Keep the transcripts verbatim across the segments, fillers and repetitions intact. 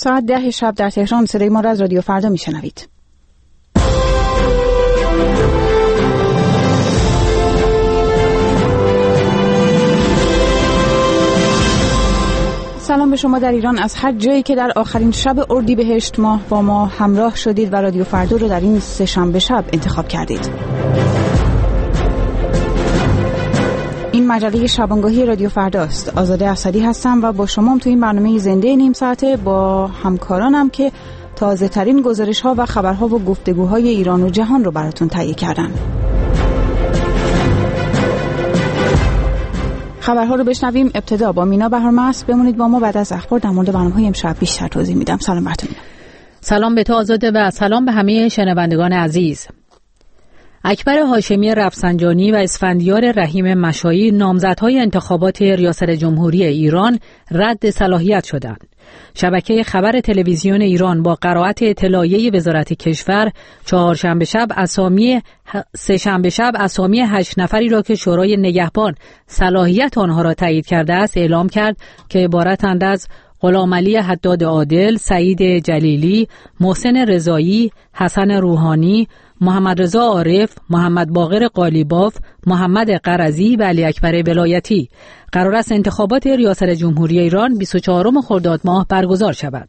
ساعت ده شب در تهران صدای ما را از رادیو فردا میشنوید. سلام به شما در ایران از هر جایی که در آخرین شب اردیبهشت ماه با ما همراه شدید و رادیو فردا رو در این سه شنبه شب انتخاب کردید. این مجله شبانگاهی رادیو فرداست. آزاده اسدی هستم و با شما تو این برنامه زنده نیم ساعته با همکارانم که تازه ترین گزارش ها و خبرها و گفتگوهای ایران و جهان رو براتون تهیه کردن. خبرها رو بشنویم. ابتدا با مینا بهارمست. بمونید با ما، بعد از اخبار در مورد برنامه‌های امشب بیشتر توضیح میدم. سلام براتون. سلام به تو آزاده و سلام به همه شنوندگان عزیز. اکبر هاشمی رفسنجانی و اسفندیار رحیم مشایی نامزدهای انتخابات ریاست جمهوری ایران رد صلاحیت شدند. شبکه خبر تلویزیون ایران با قرائت اطلاعیه وزارت کشور چهارشنبه شب اسامی سه شنبه شب اسامی هشت نفری را که شورای نگهبان صلاحیت آنها را تایید کرده است اعلام کرد که عبارتند از غلامعلی حداد عادل، سعید جلیلی، محسن رضایی، حسن روحانی، محمد رضا عارف، محمد باقر قالیباف، محمد قرضی و علی اکبر ولایتی. قرار است انتخابات ریاست جمهوری ایران بیست و چهارم خرداد ماه برگزار شود.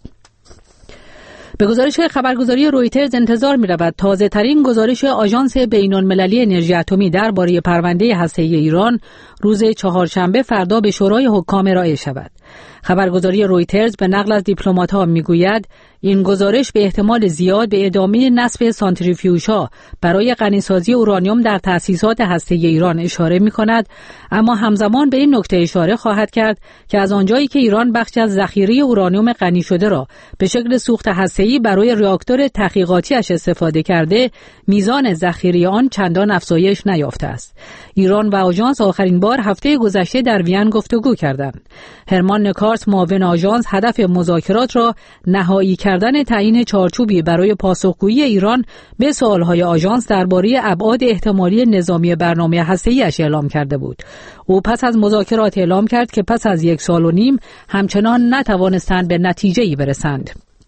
به گزارش خبرگزاری رویترز انتظار می رود تازه ترین گزارش آژانس بین المللی انرژی اتمی درباره پرونده هسته‌ای ایران روز چهارشنبه فردا به شورای حکام ارائه شود. خبرگزاری رویترز به نقل از دیپلمات‌ها میگوید این گزارش به احتمال زیاد به ادامه نصب سانتریفیوژها برای غنیسازی اورانیوم در تأسیسات هسته‌ای ایران اشاره می‌کند، اما همزمان به این نکته اشاره خواهد کرد که از آنجایی که ایران بخشی از ذخیره اورانیوم غنی شده را به شکل سوخت هسته‌ای برای راکتور تحقیقاتیش استفاده کرده، میزان ذخیره آن چندان افزایش نیافته است. ایران و آژانس آخرین بار هفته گذشته در وین گفتگو کردند. هرمان نکارس معاون آژانس هدف مذاکرات را نهایی کردن تعیین چارچوبی برای پاسخگویی ایران به سوالهای آژانس درباره ابعاد احتمالی نظامی برنامه هسته‌ای‌اش اعلام کرده بود. او پس از مذاکرات اعلام کرد که پس از یک سال و نیم همچنان نتوانستند به نتیجه‌ای برسند.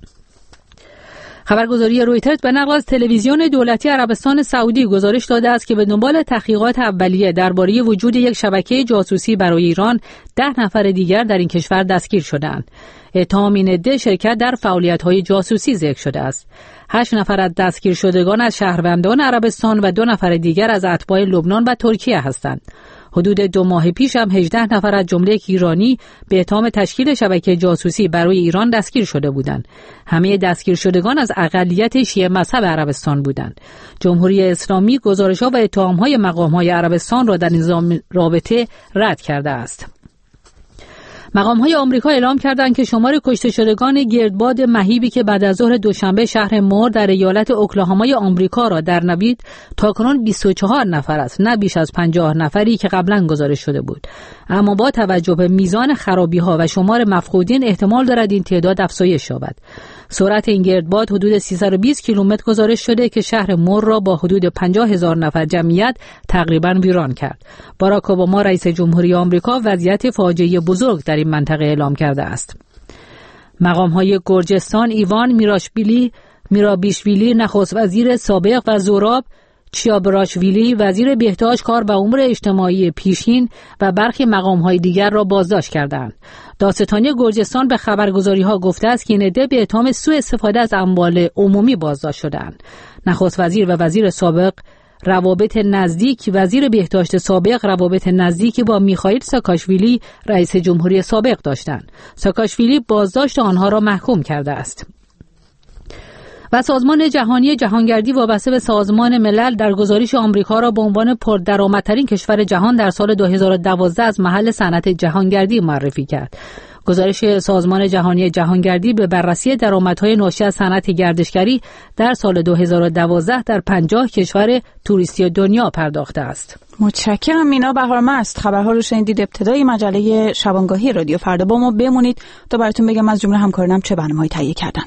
خبرگزاری رویترز به نقل از تلویزیون دولتی عربستان سعودی گزارش داده است که به دنبال تحقیقات اولیه درباره وجود یک شبکه جاسوسی برای ایران، ده نفر دیگر در این کشور دستگیر شدند. اتهام این عده شرکت در فعالیت‌های جاسوسی ذکر شده است. هشت نفر از دستگیر شدگان از شهروندان عربستان و دو نفر دیگر از اتباع لبنان و ترکیه هستند. حدود دو ماه پیش هم هجده نفر از جمله یک ایرانی به اتهام تشکیل شبکه جاسوسی برای ایران دستگیر شده بودند. همه دستگیر شدگان از اقلیت شیعه مذهب عربستان بودند. جمهوری اسلامی گزارش‌ها و اتهام‌های مقام‌های عربستان را در نظام رابطه رد کرده است. مقام‌های آمریکا اعلام کردند که شمار کشته شدگان گردباد مهیبی که بعد از ظهر دوشنبه شهر مور در ایالت اوکلاهامای آمریکا را درنوید تاکنون بیست و چهار نفر است، نه بیش از پنجاه نفری که قبلا گزارش شده بود. اما با توجه به میزان خرابی‌ها و شمار مفقودین احتمال دارد این تعداد افزایش یابد. سرعت این گردباد حدود سیصد و بیست کیلومتر گزارش شده که شهر مور را با حدود پنجاه هزار نفر جمعیت تقریباً ویران کرد. باراک اوباما رئیس جمهوری آمریکا وضعیت فاجعه بزرگ در این منطقه اعلام کرده است. مقام‌های گرجستان ایوان میراشویلی میرابیشویلی نخست وزیر سابق و زوراب چیابراشویلی وزیر بهداشت، کار و امور اجتماعی پیشین و برخی مقام‌های دیگر را بازداشت کردند. دادستانی گرجستان به خبرگزاری‌ها گفته است که این عده به اتهام سوء استفاده از اموال عمومی بازداشت شدند. نخست وزیر و وزیر سابق روابط نزدیک وزیر بهداشت سابق روابط نزدیکی با میخائیل ساکاشویلی رئیس جمهوری سابق داشتند. ساکاشویلی بازداشت آنها را محکوم کرده است. و سازمان جهانی جهانگردی وابسته به سازمان ملل در گزارش آمریکا را به عنوان پردرآمدترین کشور جهان در سال دو هزار و دوازده از محل صنعت جهانگردی معرفی کرد. گزارش سازمان جهانی جهانگردی به بررسی درآمدهای ناشی از صنعت گردشگری در سال دو هزار و دوازده در پنجاه کشور توریستی دنیا پرداخته است. متشکرم مینا بهارمست. خبرها رو شنیدید. ابتدای مجله شبانگاهی رادیو فردا با ما بمونید تا براتون بگم از جمله همکارانم چه برنامه‌ای تهیه کردن.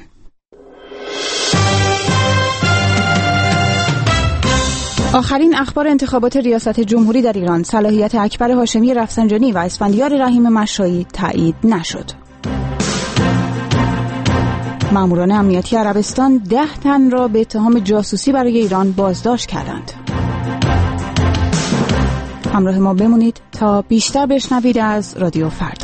آخرین اخبار انتخابات ریاست جمهوری در ایران: صلاحیت اکبر هاشمی رفسنجانی و اسفندیار رحیم مشایی تایید نشد. ماموران امنیتی عربستان ده تن را به اتهام جاسوسی برای ایران بازداشت کردند. همراه ما بمونید تا بیشتر بشنوید از رادیو فردا.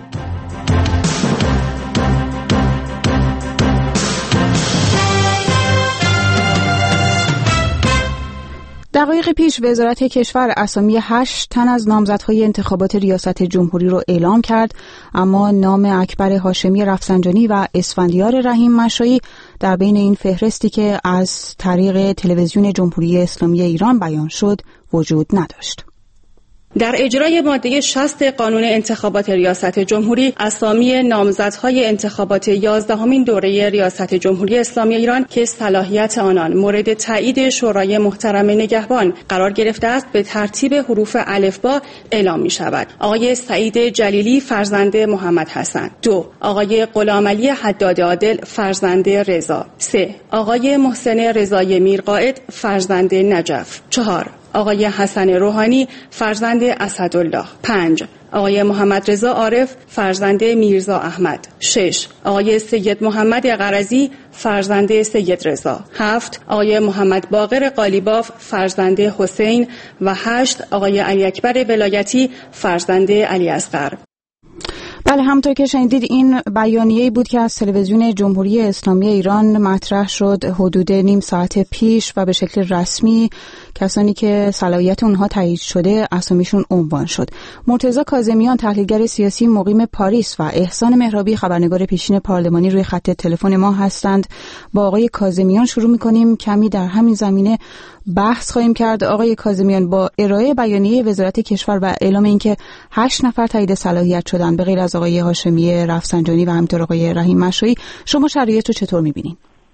دقایق پیش وزارت کشور اسامی هشت تن از نامزدهای انتخابات ریاست جمهوری رو اعلام کرد، اما نام اکبر هاشمی رفسنجانی و اسفندیار رحیم مشایی در بین این فهرستی که از طریق تلویزیون جمهوری اسلامی ایران بیان شد وجود نداشت. در اجرای ماده شصت قانون انتخابات ریاست جمهوری، اسامی نامزدهای انتخابات یازدهمین دوره ریاست جمهوری اسلامی ایران که صلاحیت آنان مورد تایید شورای محترم نگهبان قرار گرفته است به ترتیب حروف الفبا اعلام می شود. آقای سعید جلیلی فرزند محمد حسن. دو، آقای غلامعلی حداد عادل فرزند رضا. سه، آقای محسن رضای میرقائد فرزند نجف. چهار، آقای حسن روحانی فرزند اسدالله. پنج، آقای محمد رضا عارف فرزند میرزا احمد. شش، آقای سید محمد غرضی فرزند سید رضا. هفت، آقای محمد باقر قالیباف فرزند حسین و هشت، آقای علی اکبر ولایتی فرزند علی اصغر. بله، همونطور که شنیدید این بیانیه‌ای بود که از تلویزیون جمهوری اسلامی ایران مطرح شد حدود نیم ساعت پیش و به شکل رسمی کسانی که صلاحیت اونها تایید شده اسامیشون عنوان شد. مرتضی کاظمیان تحلیلگر سیاسی مقیم پاریس و احسان مهرابی خبرنگار پیشین پارلمانی روی خط تلفن ما هستند. با آقای کاظمیان شروع می‌کنیم، کمی در همین زمینه بحث خواهیم کرد. آقای کاظمیان، با ارائه بیانیه وزارت کشور و اعلام اینکه هشت نفر تایید صلاحیت شدن به غیر از آقای هاشمی رفسنجانی و همینطور آقای رحیم مشایی، شما شرایط رو چطور می‌بینید؟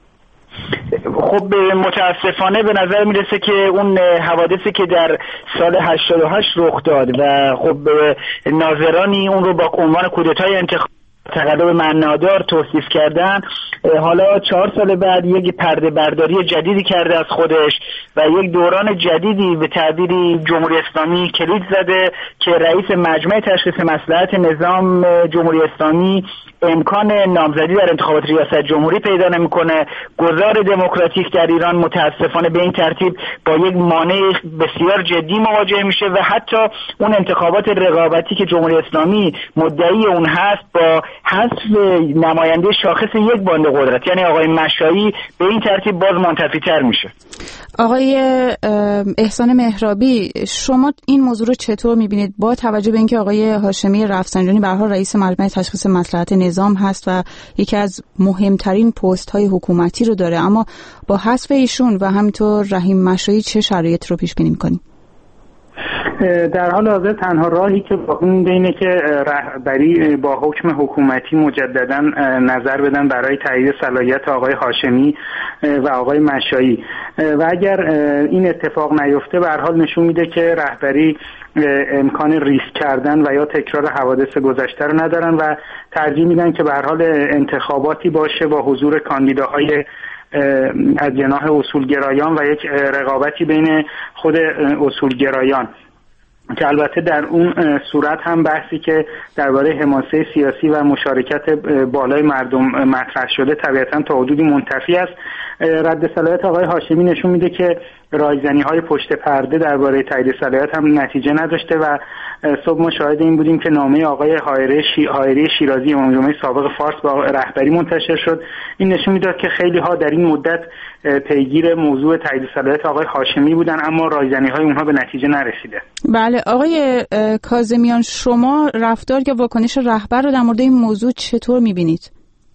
خب متاسفانه به نظر میرسه که اون حوادثی که در سال هشتاد و هشت رخ داد و خب ناظرانی اون رو با عنوان کودتای انتخابی تقلب معنادار توصیف کردن، حالا چهار سال بعد یک پرده برداری جدیدی کرده از خودش و یک دوران جدیدی به تعبیری جمهوری اسلامی کلید زده که رئیس مجمع تشخیص مصلحت نظام جمهوری اسلامی امکان نامزدی در انتخابات ریاست جمهوری پیدا نمیکنه. گذار دموکراتیک در ایران متاسفانه به این ترتیب با یک مانع بسیار جدی مواجه میشه و حتی اون انتخابات رقابتی که جمهوری اسلامی مدعی اون هست با حذف نماینده شاخص یک باند قدرت یعنی آقای مشایی به این ترتیب باز منتفی‌تر میشه. آقای احسان مهرابی، شما این موضوع رو چطور میبینید با توجه به اینکه آقای هاشمی رفسنجانی به هر حال رئیس مجمع تشخیص مصلحت نظام هست و یکی از مهمترین پست های حکومتی رو داره، اما با حذف ایشون و همینطور رحیم مشایی چه شرایط رو پیش بینی میکنید؟ در حال حاضر تنها راهی که باقی مونده اینه که رهبری با حکم حکومتی مجددا نظر بدن برای تایید صلاحیت آقای هاشمی و آقای مشایی و اگر این اتفاق نیفته به هر حال نشون میده که رهبری امکان ریسک کردن و یا تکرار حوادث گذشته رو ندارن و ترجیح میدن که به هر حال انتخاباتی باشه با حضور کاندیداهای از جناح اصولگرایان و یک رقابتی بین خود اصولگرایان که البته در اون صورت هم بحثی که درباره حماسه سیاسی و مشارکت بالای مردم مطرح شده طبیعتاً تا حدودی منتفی است. رد صلاحیت آقای هاشمی نشون میده که رایزنی‌های پشت پرده درباره تایید صلاحیت هم نتیجه نداشته و صبح ما شاهد این بودیم که نامه آقای حایری شی... حایری شیرازی امام جمعه سابق فارس با رهبری منتشر شد. این نشون میداد که خیلی ها در این مدت پیگیر موضوع تایید صلاحیت آقای هاشمی بودن اما رایزنی‌های اونها به نتیجه نرسیده. بله، آقای کاظمیان، شما رفتار یا واکنش رهبر رو در مورد این موضوع چطور می‌بینید؟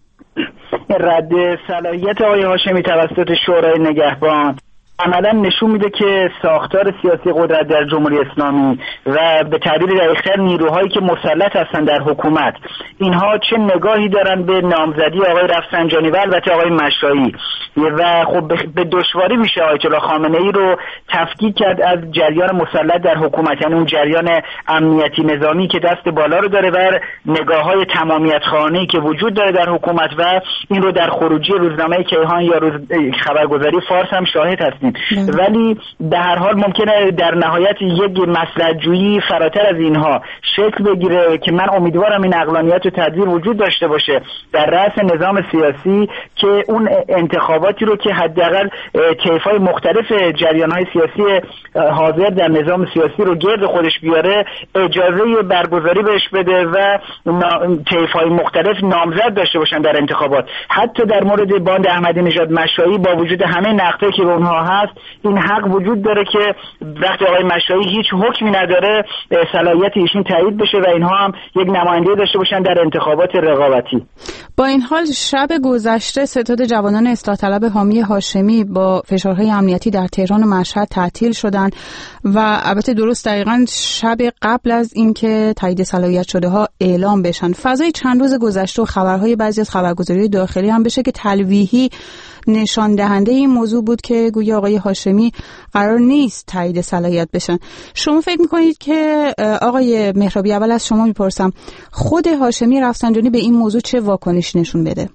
رد صلاحیت آقای هاشمی توسط شورای نگهبان عملا نشون میده که ساختار سیاسی قدرت در جمهوری اسلامی و به تعبیر دقیق‌تر نیروهایی که مسلط هستن در حکومت اینها چه نگاهی دارن به نامزدی آقای رفسنجانی و البته آقای مشایی و خب به دشواری میشه آیت الله خامنه‌ای رو تفکیک کرد از جریان مسلط در حکومت، یعنی اون جریان امنیتی نظامی که دست بالا رو داره و نگاه‌های تمامیت خواهانه‌ای که وجود داره در حکومت و این رو در خروجی روزنامه کیهان یا روز خبرگزاری فارس هم شاهد هستیم هستیم. ولی در هر حال ممکنه در نهایت یک مصلحت‌جویی فراتر از اینها شکل بگیره که من امیدوارم این عقلانیت و تدبیر وجود داشته باشه در رأس نظام سیاسی که اون انتخاباتی رو که حداقل طیف‌های مختلف جریان‌های سیاسی حاضر در نظام سیاسی رو گرد خودش بیاره اجازه برگزاری بهش بده و طیف‌های مختلف نامزد داشته باشن در انتخابات. حتی در مورد باند احمدی نژاد مشایی با وجود همه نقدی که به اونها هست این حق وجود داره که وقتی آقای مشایی هیچ حکمی نداره صلاحیت ایشون تایید بشه و اینها هم یک نماینده داشته باشن در انتخابات رقابتی. با این حال شب گذشته ستاد جوانان اصلاح طلب حامی هاشمی با فشارهای امنیتی در تهران و مشهد تعطیل شدند و البته درست دقیقاً شب قبل از اینکه تایید صلاحیت شده ها اعلام بشن. فضای چند روز گذشته و خبرهای بعضی از خبرگزاری داخلی هم بشه که تلویحی نشان دهنده این موضوع بود که گویا آقای هاشمی قرار نیست تایید صلاحیت بشن. شما فکر میکنید که آقای مهرابی، اول از شما میپرسم، خود هاشمی رفسنجانی به این موضوع چه واکنش نشون بده؟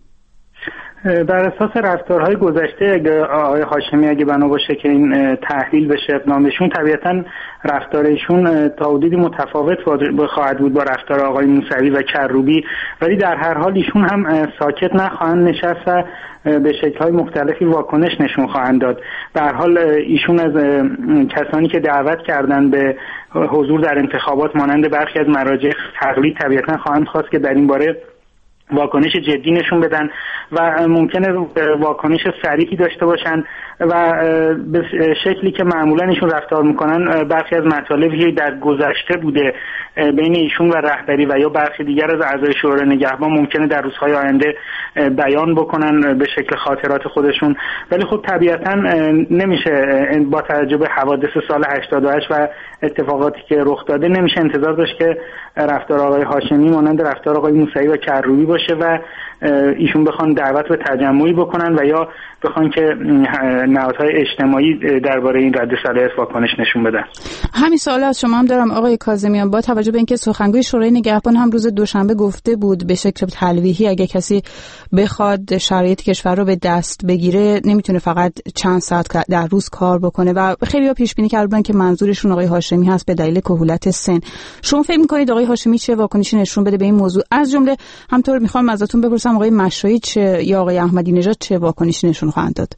بر اساس رفتارهای گذشته اگه آقای هاشمی اگه بنا باشه که این تحلیل بشه اقدام بهشون، طبیعتاً رفتار ایشون تا حدودی متفاوت خواهد بود با رفتار آقای موسوی و کروبی، ولی در هر حال ایشون هم ساکت نخواهند نشست و به شکل‌های مختلفی واکنش نشون خواهند داد. به هر حال ایشون از کسانی که دعوت کردن به حضور در انتخابات مانند برخی از مراجع تقلید طبیعتاً خواهند خواست که در این باره واکنش جدی نشون بدن و ممکنه واکنش سریعی داشته باشن و به شکلی که معمولا ایشون رفتار میکنن برخی از مطالبی در گذشته بوده بین ایشون و رهبری و یا برخی دیگر از اعضای شورای نگهبان ممکنه در روزهای آینده بیان بکنن به شکل خاطرات خودشون. ولی خب طبیعتا نمیشه با توجه به حوادث سال هشتاد و هشت و اتفاقاتی که رخ داده نمیشه انتظار داشت که رفتار آقای هاشمی مانند رفتار آقای موسوی و کروبی باشه و ایشون بخوان دعوت به تجمعی بکنن و یا بخوان که نهادهای اجتماعی درباره این رد صلاحیت واکنش نشون بدن. همین سوال از شما هم دارم آقای کاظمیان، با توجه به اینکه سخنگوی شورای نگهبان هم روز دوشنبه گفته بود به شکل تلویحی اگه کسی بخواد شرایط کشور رو به دست بگیره نمیتونه فقط چند ساعت در روز کار بکنه و خیلی‌ها پیش بینی کردن که منظورشون آقای هاشمی هست به دلیل کهولت سن. شما فکر می‌کنید آقای هاشمی چه واکنشی نشون بده به این موضوع؟ از جمله همطور می‌خوام ازتون بپرسم آقای مشایی چه یا آقای احمدی نژاد چه واکنشی نشون خواهند داد؟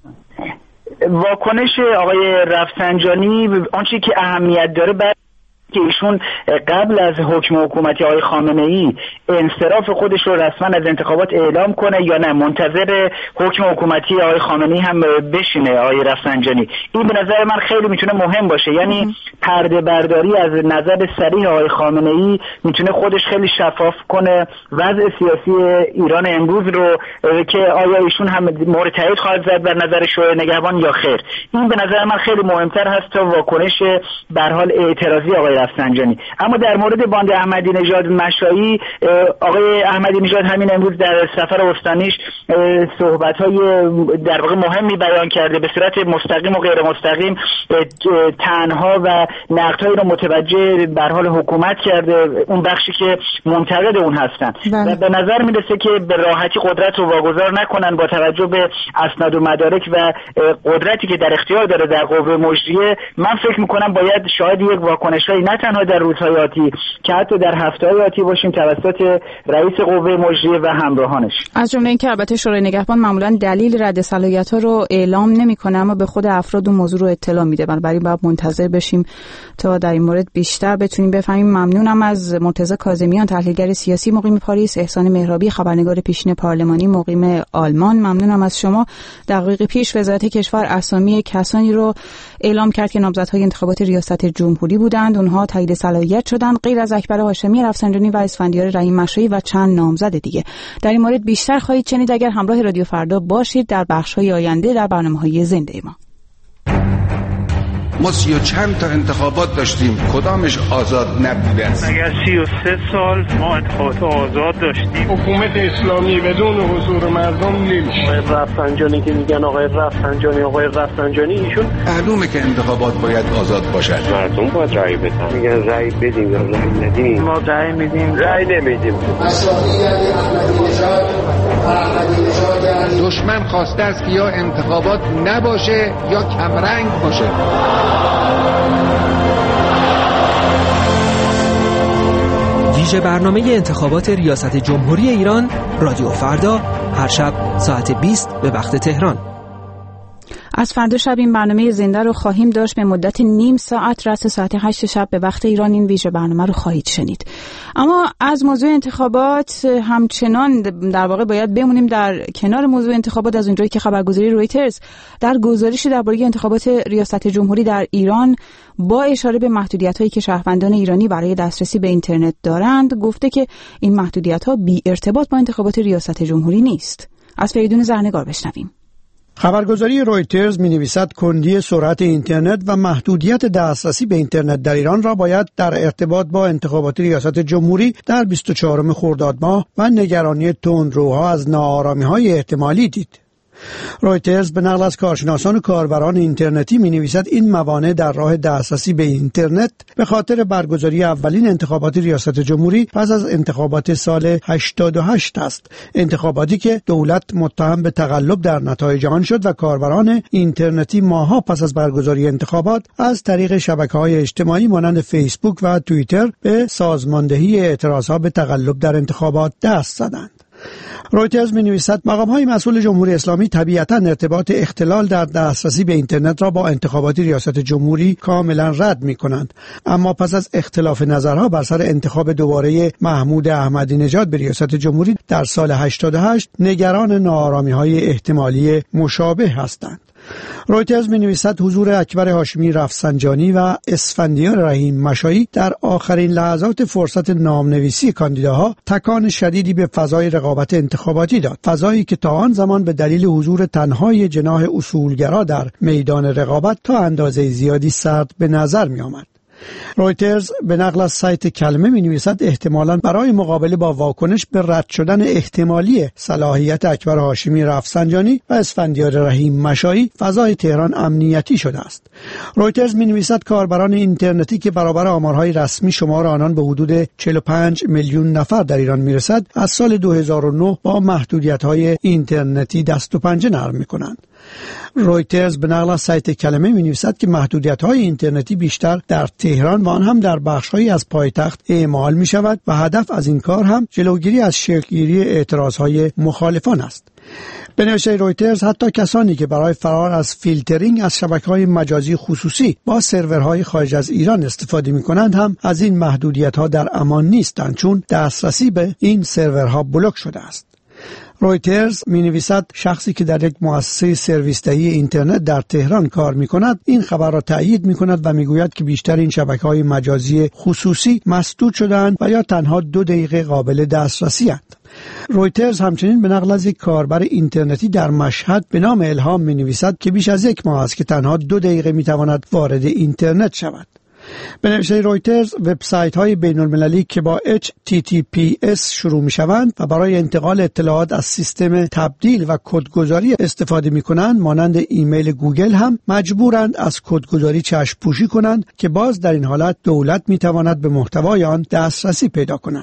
واکنش آقای رفسنجانی آنچه که اهمیت داره بعد که ایشون قبل از حکم حکومتی آقای خامنه‌ای انصراف خودش رو رسما از انتخابات اعلام کنه یا نه منتظر حکم حکومتی آقای خامنه‌ای هم بشینه آقای رفسنجانی. این به نظر من خیلی میتونه مهم باشه، یعنی پرده برداری از نظر صریح آقای خامنه‌ای میتونه خودش خیلی شفاف کنه وضع سیاسی ایران امروز رو که آیا ایشون هم مورد تایید خواهد زد بر نظر شورای نگهبان یا خیر. این به نظر من خیلی مهمتر هست تا واکنش به هر حال اعتراضی آقای رفسنجانی. اما در مورد باند احمدی نژاد مشایی، آقای احمدی نژاد همین امروز در سفر استانیش صحبت‌های در واقع مهمی بیان کرده، به صورت مستقیم و غیر مستقیم تنها و نقدهایی رو متوجه به حال حکومت کرده، اون بخشی که منتقد اون هستن و به نظر میرسه که به راحتی قدرت رو واگذار نکنن با توجه به اسناد و مدارک و قدرتی که در اختیار داره در قوه مجریه. من فکر می‌کنم باید شاید یک واکنش‌های نه تنها در روزهای آتی که حتی در هفته‌های آتی باشیم توسط رئیس قوه مجریه و همراهانش. از جمله اینکه البته شورای نگهبان معمولا دلیل رد صلاحیت‌ها رو اعلام نمی‌کنه اما به خود افراد و موضوع رو اطلاع میده، بنابراین باید منتظر بشیم تا در این مورد بیشتر بتونیم بفهمیم. ممنونم از مرتضی کاظمیان، تحلیلگر سیاسی مقیم پاریس، احسان مهرابی، خبرنگار پیشین پارلمانی مقیم آلمان. ممنونم از شما. دقایق پیش وزارت کشور اسامی کسانی رو اعلام کرد که نامزدهای انتخابات ریاست جمهوری بودند. اونها تایید صلاحیت شدند، غیر از اکبر هاشمی، رفسنجانی و اسفندیار رحیم مشایی و چند نامزد دیگه. در این مورد بیشتر خواهید شنید اگر همراه رادیو فردا باشید در بخش‌های آینده در برنامه‌های زنده ما. ما سی و چند تا انتخابات داشتیم، کدامش آزاد نبوده است؟ اگر سی و سه سال ما انتخابات آزاد داشتیم، حکومت اسلامی بدون حضور مردم نمیشه. آقای رفسنجانی که میگن آقای رفسنجانی آقای رفسنجانی ایشون معلومه که انتخابات باید آزاد باشد. مردم باید رأی بدن. میگن رأی بدیم یا رأی ندیم. ما رأی میدیم، رأی نمیدیم. دشمن خواسته است که یا انتخابات نباشه یا کمرنگ باشه. ویژه برنامه انتخابات ریاست جمهوری ایران، رادیو فردا، هر شب ساعت بیست به وقت تهران. از فردا شب این برنامه زنده رو خواهیم داشت به مدت نیم ساعت، رأس ساعت هشت شب به وقت ایران این ویژه برنامه رو خواهید شنید. اما از موضوع انتخابات همچنان در واقع باید بمونیم در کنار موضوع انتخابات، از اونجایی که خبرگزاری رویترز در گزارشی درباره انتخابات ریاست جمهوری در ایران با اشاره به محدودیت‌هایی که شهروندان ایرانی برای دسترسی به اینترنت دارند گفته که این محدودیت‌ها بی ارتباط با انتخابات ریاست جمهوری نیست. از فریدون زرنگار بشنویم. خبرگزاری رویترز می‌نویسد کندی سرعت اینترنت و محدودیت دسترسی به اینترنت در ایران را باید در ارتباط با انتخابات ریاست جمهوری در بیست و چهارم خرداد ماه و نگرانی تندروها از ناآرامی‌های احتمالی دید. رویترز به نقل از کارشناسان و کاربران اینترنتی می‌نویسد این موانع در راه دسترسی به اینترنت به خاطر برگزاری اولین انتخابات ریاست جمهوری پس از انتخابات سال هشتاد و هشت است، انتخاباتی که دولت متهم به تقلب در نتایج آن شد و کاربران اینترنتی ماه‌ها پس از برگزاری انتخابات از طریق شبکه‌های اجتماعی مانند فیسبوک و توییتر به سازماندهی اعتراضها به تقلب در انتخابات دست زدند. رویترز می‌نویسد مقام‌های مسئول جمهوری اسلامی طبیعتاً ارتباط اختلال در دسترسی به اینترنت را با انتخابات ریاست جمهوری کاملاً رد می‌کنند، اما پس از اختلاف نظرها بر سر انتخاب دوباره محمود احمدی نژاد به ریاست جمهوری در سال هشتاد و هشت نگران ناآرامی‌های احتمالی مشابه هستند. رویترز می‌نویسد حضور اکبر هاشمی رفسنجانی و اسفندیار رحیم مشایی در آخرین لحظات فرصت نامنویسی کاندیداها تکان شدیدی به فضای رقابت انتخاباتی داد، فضایی که تا آن زمان به دلیل حضور تنهای جناح اصولگرا در میدان رقابت تا اندازه زیادی سرد به نظر می‌آمد. رویترز به نقل از سایت کلمه می‌نویسد احتمالاً برای مقابله با واکنش به رد شدن احتمالی صلاحیت اکبر هاشمی رفسنجانی و اسفندیار رحیم مشایی فضای تهران امنیتی شده است. رویترز می‌نویسد کاربران اینترنتی که برابر آمارهای رسمی شمار آنان به حدود چهل و پنج میلیون نفر در ایران میرسد از سال دو هزار و نه با محدودیت‌های اینترنتی دست و پنجه نرم می‌کنند. رویترز به نقل از سایت کلمه می‌نویسد که محدودیت‌های اینترنتی بیشتر در تهران و آن هم در بخش‌هایی از پایتخت اعمال می‌شود و هدف از این کار هم جلوگیری از شکل‌گیری اعتراض‌های مخالفان است. به نوشته رویترز حتی کسانی که برای فرار از فیلترینگ از شبکه‌های مجازی خصوصی با سرورهای خارج از ایران استفاده می‌کنند هم از این محدودیت‌ها در امان نیستند، چون دسترسی به این سرورها بلوک شده است. رویترز می‌نویسد شخصی که در یک مؤسسه سرویس دهی اینترنت در تهران کار می‌کند این خبر را تایید می‌کند و می‌گوید که بیشتر این شبکه‌های مجازی خصوصی مسدود شده‌اند و یا تنها دو دقیقه قابل دسترسی اند. رویترز همچنین به نقل از یک کاربر اینترنتی در مشهد به نام الهام می‌نویسد که بیش از یک ماه است که تنها دو دقیقه می‌تواند وارد اینترنت شود. به نوشته رویترز وبسایت‌های بین‌المللی که با اچ تی تی پی اس شروع می‌شوند و برای انتقال اطلاعات از سیستم تبدیل و کدگذاری استفاده می‌کنند مانند ایمیل گوگل هم مجبورند از کدگذاری چشم پوشی کنند که باز در این حالت دولت می‌تواند به محتوای آن دسترسی پیدا کند.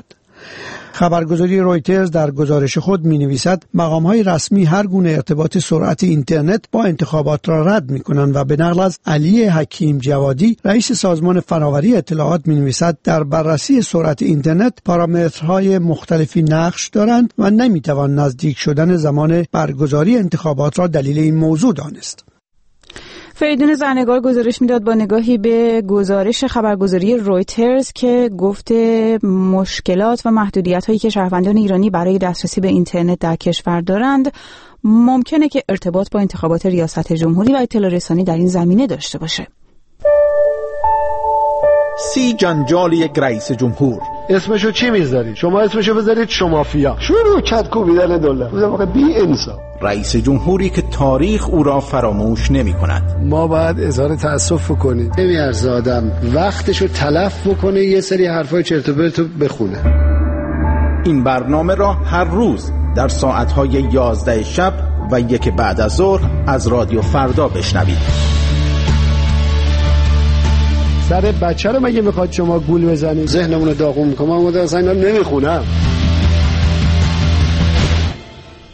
خبرگزاری رویترز در گزارش خود می‌نویسد مقام‌های رسمی هر گونه ارتباط سرعت اینترنت با انتخابات را رد می‌کنند و به نقل از علی حکیم جوادی رئیس سازمان فناوری اطلاعات می‌نویسد در بررسی سرعت اینترنت پارامترهای مختلفی نقش دارند و نمی‌توان نزدیک شدن زمان برگزاری انتخابات را دلیل این موضوع دانست. فریدون زرنگار گزارش میداد با نگاهی به گزارش خبرگزاری رویترز که گفته مشکلات و محدودیت‌هایی که شهروندان ایرانی برای دسترسی به اینترنت در کشور دارند ممکنه که ارتباط با انتخابات ریاست جمهوری و اطلاع رسانی در این زمینه داشته باشه. سی جنجال یک رئیس جمهور. اسمشو چی میذارید؟ شما اسمشو بذارید شمافیا. شروع کت کوبیدن دلار. بودم واقعا بی انصاف. رئیس جمهوری که تاریخ او را فراموش نمی کند. ما باید اظهار تأسف کنیم. نمیارزه آدم وقتشو تلف بکنه یه سری حرفای چرت و پرت بخونه. این برنامه را هر روز در ساعتهای یازده شب و یک بعد از ظهر از رادیو فردا بشنوید. سر بچه رو مگه میخواد شما گول بزنید؟ ذهنمون رو داغون میکنم. من اصلا اینا نمیخونم.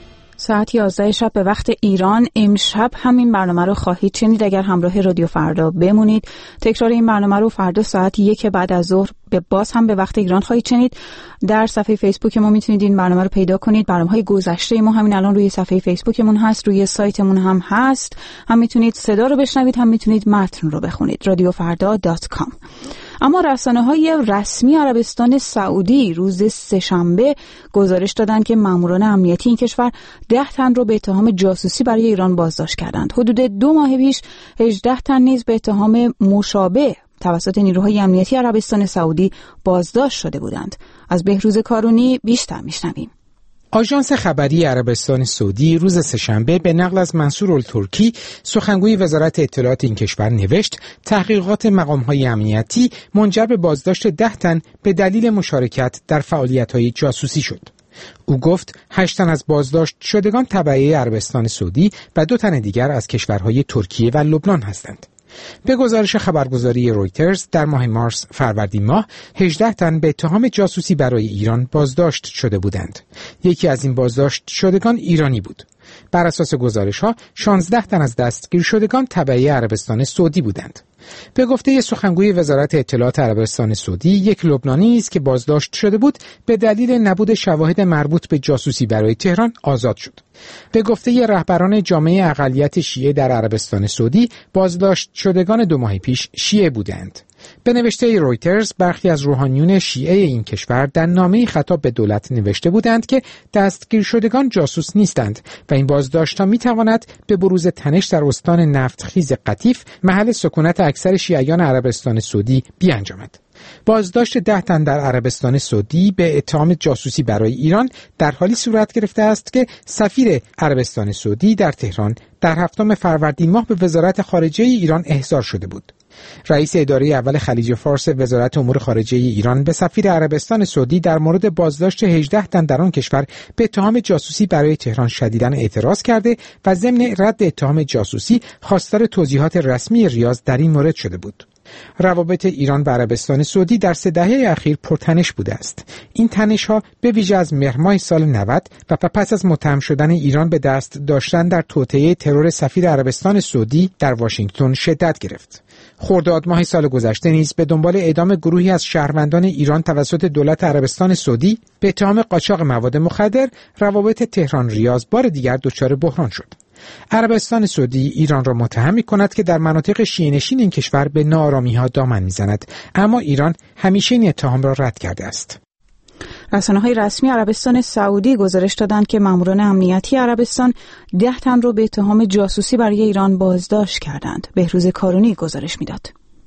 ساعت یازده شب به وقت ایران. امشب همین برنامه رو خواهید شنید اگر همراه رادیو فردا بمونید. تکرار این برنامه رو فردا ساعت یک بعد از ظهر به باز هم به وقت ایران خواهید شنید. در صفحه فیسبوک ما میتونید این برنامه رو پیدا کنید. برنامه‌های گذشته ما همین الان روی صفحه فیسبوکمون هست، روی سایتمون هم هست. هم میتونید صدا رو بشنوید، هم میتونید متن رو بخونید. رادیو فردا دات کام. اما رسانه‌های رسمی عربستان سعودی روز سه‌شنبه گزارش دادند که ماموران امنیتی این کشور ده تن رو به اتهام جاسوسی برای ایران بازداشت کردند. حدود دو ماه پیش هجده تن نیز به اتهام مشابه توسط نیروهای امنیتی عربستان سعودی بازداشت شده بودند. از بهروز کارونی بیشتر میشنویم. آژانس خبری عربستان سعودی روز سه‌شنبه به نقل از منصور الترکی سخنگوی وزارت اطلاعات این کشور نوشت تحقیقات مقام‌های امنیتی منجر به بازداشت ده تن به دلیل مشارکت در فعالیت‌های جاسوسی شد. او گفت هشت تن از بازداشت شدگان تبعه عربستان سعودی و دو تن دیگر از کشورهای ترکیه و لبنان هستند. به گزارش خبرگزاری رویترز در ماه مارس فروردین ماه هجده تن به اتهام جاسوسی برای ایران بازداشت شده بودند. یکی از این بازداشت شدگان ایرانی بود. بر اساس گزارش‌ها شانزده تن از دستگیر شدگان تبعه عربستان سعودی بودند. به گفته سخنگوی وزارت اطلاعات عربستان سعودی، یک لبنانی است که بازداشت شده بود به دلیل نبود شواهد مربوط به جاسوسی برای تهران آزاد شد. به گفته رهبران جامعه اقلیت شیعه در عربستان سعودی، بازداشت شدگان دو ماه پیش شیعه بودند. به نوشته رویترز، برخی از روحانیون شیعه این کشور در نامه‌ای خطاب به دولت نوشته بودند که دستگیر شدگان جاسوس نیستند و این بازداشت‌ها می‌تواند به بروز تنش در استان نفتخیز قطیف، محل سکونت اکثر شیعیان عربستان سعودی، بیانجامد. بازداشت ده تن در عربستان سعودی به اتهام جاسوسی برای ایران در حالی صورت گرفته است که سفیر عربستان سعودی در تهران در هفتم فروردین ماه به وزارت خارجه ایران احضار شده بود. رئیس اداره اول خلیج فارس وزارت امور خارجه ایران به سفیر عربستان سعودی در مورد بازداشت هجده تن در آن کشور به اتهام جاسوسی برای تهران شدیداً اعتراض کرده و ضمن رد اتهام جاسوسی خواستار توضیحات رسمی ریاض در این مورد شده بود. روابط ایران و عربستان سعودی در سه دهه اخیر پرتنش بوده است. این تنش‌ها به ویژه از مهر ماه سال نود و پس از متهم شدن ایران به دست داشتن در توطئه ترور سفیر عربستان سعودی در واشنگتن شدت گرفت. خرداد ماه سال گذشته نیز به دنبال اعدام گروهی از شهروندان ایران توسط دولت عربستان سعودی به اتهام قاچاق مواد مخدر، روابط تهران ریاض بار دیگر دچار بحران شد. عربستان سعودی ایران را متهم می‌کند که در مناطق شیعه‌نشین این کشور به ناآرامی‌ها دامن می‌زند، اما ایران همیشه این اتهام را رد کرده است. رسانه‌های رسمی عربستان سعودی گزارش دادند که ماموران امنیتی عربستان ده تن را به اتهام جاسوسی برای ایران بازداشت کردند. بهروز کارونی گزارش می‌داد.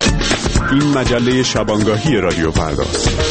این مجله شبانگاهی رادیو فرداست.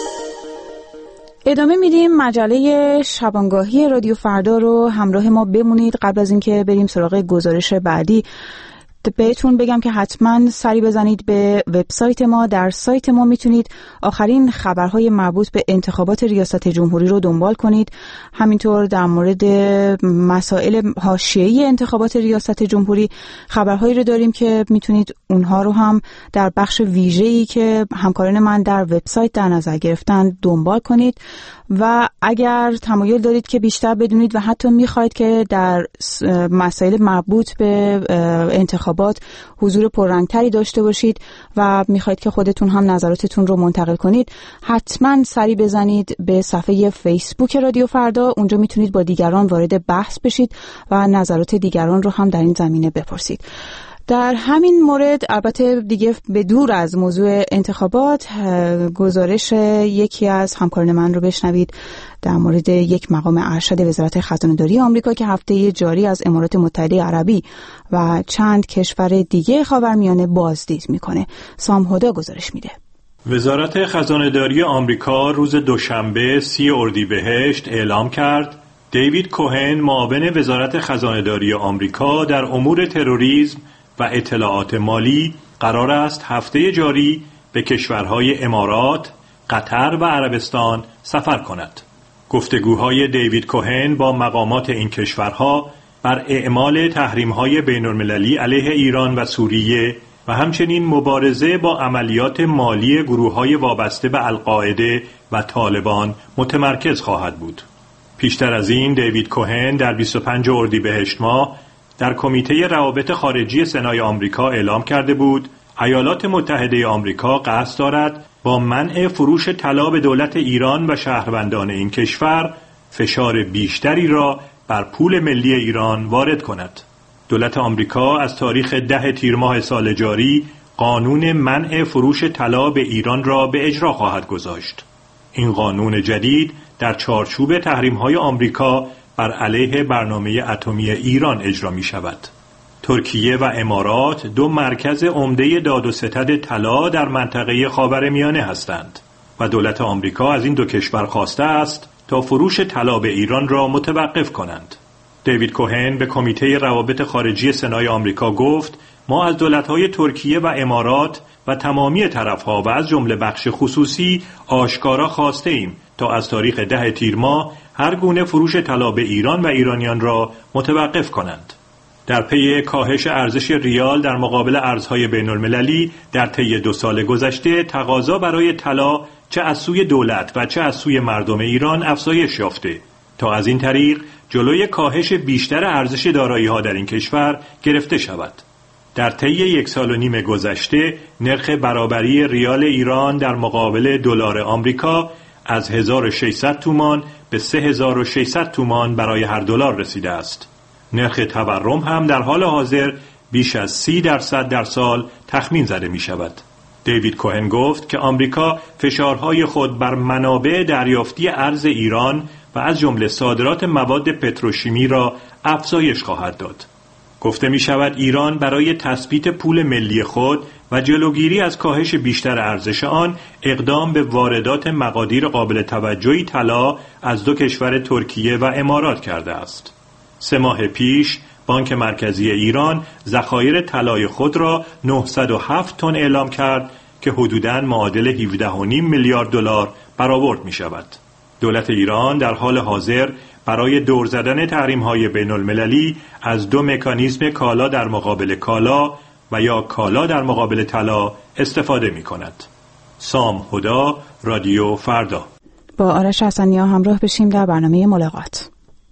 ادامه میدیم مجله شبانگاهی رادیو فردا رو. همراه ما بمونید. قبل از اینکه بریم سراغ گزارش بعدی بهتون بگم که حتما سری بزنید به وبسایت ما. در سایت ما میتونید آخرین خبرهای مربوط به انتخابات ریاست جمهوری رو دنبال کنید. همینطور در مورد مسائل حاشیه‌ای انتخابات ریاست جمهوری خبرهایی رو داریم که میتونید اونها رو هم در بخش ویژه‌ای که همکاران من در وبسایت در نظر گرفتن دنبال کنید. و اگر تمایل دارید که بیشتر بدونید و حتی میخواید که در مسائل مربوط به انتخابات حضور پررنگتری داشته باشید و میخواید که خودتون هم نظراتتون رو منتقل کنید، حتما سری بزنید به صفحه فیسبوک رادیو فردا. اونجا میتونید با دیگران وارد بحث بشید و نظرات دیگران رو هم در این زمینه بپرسید. در همین مورد البته دیگه به دور از موضوع انتخابات، گزارش یکی از همکاران من رو بشنوید در مورد یک مقام ارشد وزارت خزانه‌داری آمریکا که هفته جاری از امارات متحده عربی و چند کشور دیگه خاورمیانه بازدید میکنه. سام هدا گزارش میده. وزارت خزانه‌داری آمریکا روز دوشنبه سی اردیبهشت اعلام کرد دیوید کوهن، معاون وزارت خزانه‌داری آمریکا در امور تروریسم و اطلاعات مالی، قرار است هفته جاری به کشورهای امارات، قطر و عربستان سفر کند. گفتگوهای دیوید کوهن با مقامات این کشورها بر اعمال تحریم‌های بین‌المللی علیه ایران و سوریه و همچنین مبارزه با عملیات مالی گروه‌های وابسته به القاعده و طالبان متمرکز خواهد بود. پیشتر از این دیوید کوهن در بیست و پنجم اردیبهشت ماه در کمیته روابط خارجی سنای آمریکا اعلام کرده بود ایالات متحده آمریکا قصد دارد با منع فروش طلا به دولت ایران و شهروندان این کشور فشار بیشتری را بر پول ملی ایران وارد کند. دولت آمریکا از تاریخ ده تیر ماه سال جاری قانون منع فروش طلا به ایران را به اجرا خواهد گذاشت. این قانون جدید در چارچوب تحریم‌های آمریکا بر علیه برنامه اتمی ایران اجرا می شود. ترکیه و امارات دو مرکز عمده داد و ستد طلا در منطقه خاورمیانه هستند و دولت آمریکا از این دو کشور خواسته است تا فروش طلا به ایران را متوقف کنند. دیوید کوهن به کمیته روابط خارجی سنای آمریکا گفت ما از دولت‌های ترکیه و امارات و تمامی طرف‌ها و از جمله بخش خصوصی آشکارا خواسته ایم تا از تاریخ ده تیر ماه هر گونه فروش طلا به ایران و ایرانیان را متوقف کنند. در پی کاهش ارزش ریال در مقابل ارزهای بین‌المللی در طی دو سال گذشته تقاضا برای طلا چه از سوی دولت و چه از سوی مردم ایران افزایش یافته تا از این طریق جلوی کاهش بیشتر ارزش دارایی‌ها در این کشور گرفته شود. در طی یک سال و نیم گذشته نرخ برابری ریال ایران در مقابل دلار آمریکا از هزار و ششصد تومان به سه هزار و ششصد تومان برای هر دلار رسیده است. نرخ تورم هم در حال حاضر بیش از سی درصد در سال تخمین زده می شود. دیوید کوهن گفت که آمریکا فشارهای خود بر منابع دریافتی ارز ایران و از جمله صادرات مواد پتروشیمی را افزایش خواهد داد. گفته می شود ایران برای تثبیت پول ملی خود و جلوگیری از کاهش بیشتر ارزش آن اقدام به واردات مقادیر قابل توجهی طلا از دو کشور ترکیه و امارات کرده است. سه ماه پیش بانک مرکزی ایران ذخایر طلای خود را نهصد و هفت تن اعلام کرد که حدوداً معادل هفده و نیم میلیارد دلار برآورد می شود. دولت ایران در حال حاضر برای دور زدن تحریم‌های بین‌المللی از دو مکانیزم کالا در مقابل کالا و یا کالا در مقابل طلا استفاده می‌کند. سام هدا، رادیو فردا. با آرش حسنی‌ها همراه بشیم در برنامه ملاقات.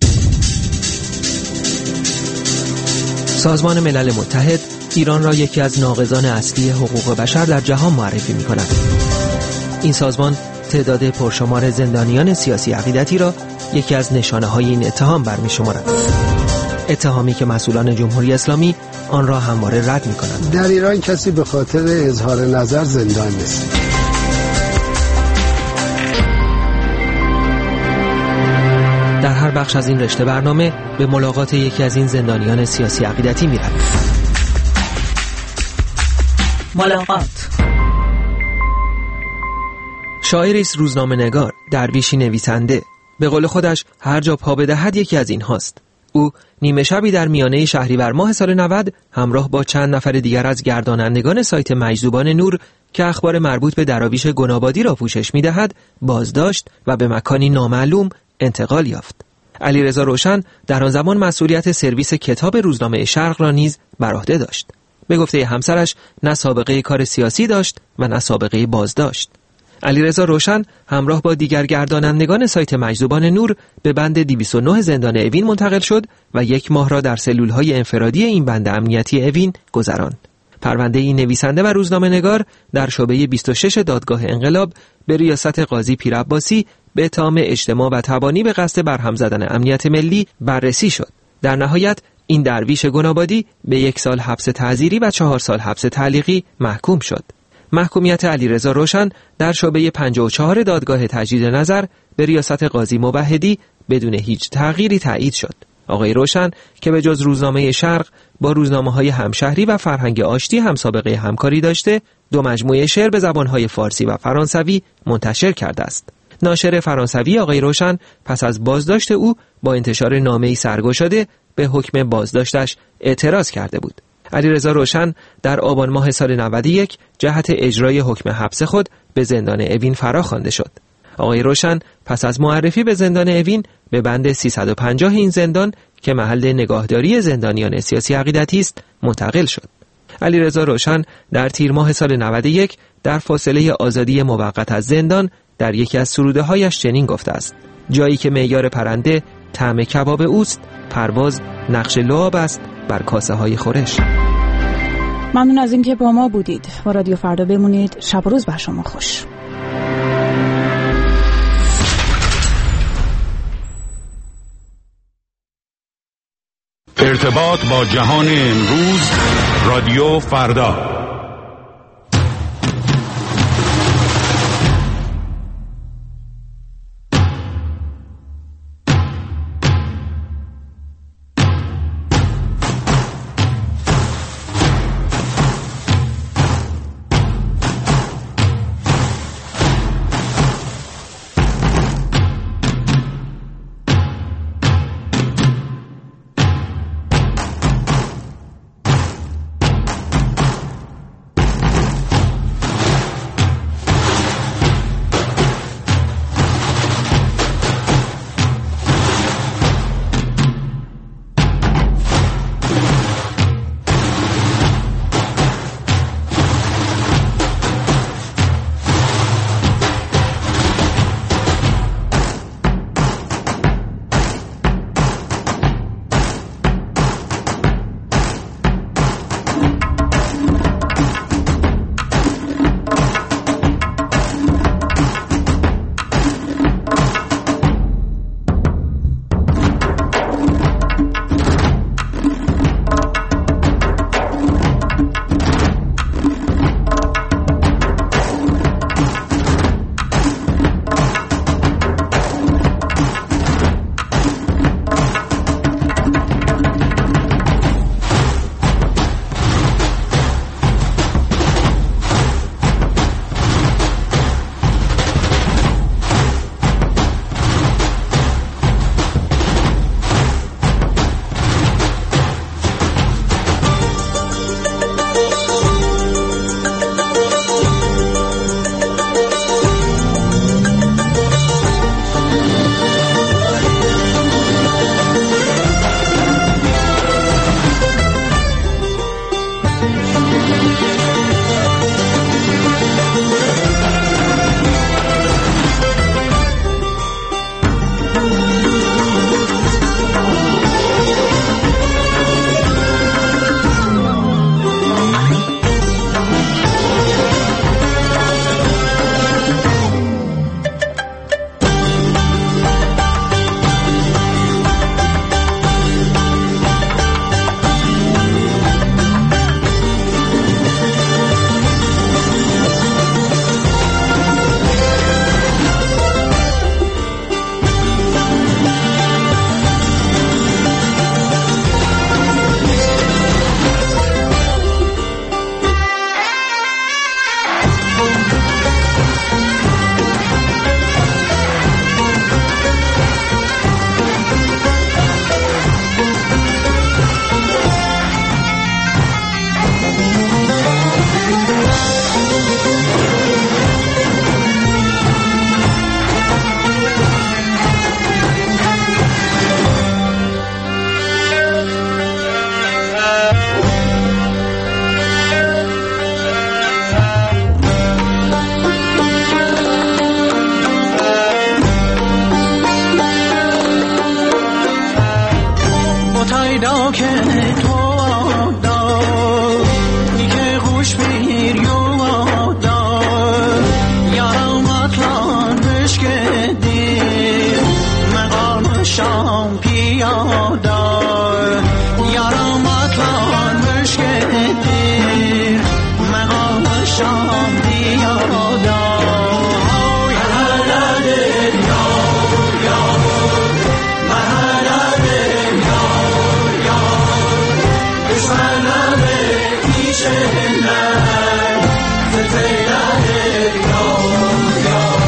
سازمان ملل متحد ایران را یکی از ناقضان اصلی حقوق بشر در جهان معرفی می‌کند. این سازمان تعداد پرشمار زندانیان سیاسی عقیدتی را یکی از نشانه‌های این اتهام برمی‌شمارد. اتهامی که مسئولان جمهوری اسلامی آن را همواره رد می‌کنند. در ایران کسی به خاطر اظهار نظر زندان نیست. در هر بخش از این رشته برنامه به ملاقات یکی از این زندانیان سیاسی عقیدتی می‌رویم. ملاقات. شاعری است روزنامه‌نگار، درویشی نویسنده. به قول خودش هر جا پا بدهد یکی از این هاست. او نیمه شبی در میانه شهریور ماه سال نود همراه با چند نفر دیگر از گردانندگان سایت مجذوبان نور که اخبار مربوط به دراویش گنابادی را پوشش می‌دهد بازداشت و به مکانی نامعلوم انتقال یافت. علیرضا روشن در آن زمان مسئولیت سرویس کتاب روزنامه شرق را نیز بر عهده داشت. به گفته همسرش نه سابقه کار سیاسی داشت و نه سابقه بازداشت. علیرضا روشن همراه با دیگر گردانندگان سایت مجذوبان نور به بند دویست و نه زندان اوین منتقل شد و یک ماه را در سلول‌های انفرادی این بند امنیتی اوین گذراند. پرونده این نویسنده و روزنامه‌نگار در شعبه بیست و شش دادگاه انقلاب به ریاست قاضی پیرعباسی به اتهام اجتماع و تبانی به قصد برهم زدن امنیت ملی بررسی شد. در نهایت این درویش گنابادی به یک سال حبس تعزیری و چهار سال حبس تعلیقی محکوم شد. محکومیت علیرضا روشن در شعبه پنجاه و چهار دادگاه تجدید نظر به ریاست قاضی موحدی بدون هیچ تغییری تایید شد. آقای روشن که به جز روزنامه شرق با روزنامه‌های همشهری و فرهنگ آشتی هم سابقه همکاری داشته، دو مجموعه شعر به زبان‌های فارسی و فرانسوی منتشر کرده است. ناشر فرانسوی آقای روشن پس از بازداشت او با انتشار نامه‌ای سرگشاده به حکم بازداشتش اعتراض کرده بود. علیرضا روشن در آبان ماه سال نود و یک جهت اجرای حکم حبس خود به زندان اوین فراخوانده شد. آقای روشن پس از معرفی به زندان اوین به بند سیصد و پنجاه این زندان که محل نگاهداری زندانیان سیاسی عقیدتی است منتقل شد. علیرضا روشن در تیر ماه سال نود و یک در فاصله آزادی موقت از زندان در یکی از سروده‌هایش چنین گفته است: جایی که معیار پرنده طعم کباب اوست، پرواز نقش لعاب است بر کاسه های خورش. ممنون از اینکه با ما بودید. با رادیو فردا بمونید. شب و روز بر شما خوش. ارتباط با جهان امروز، رادیو فردا.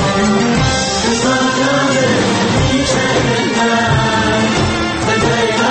Hey,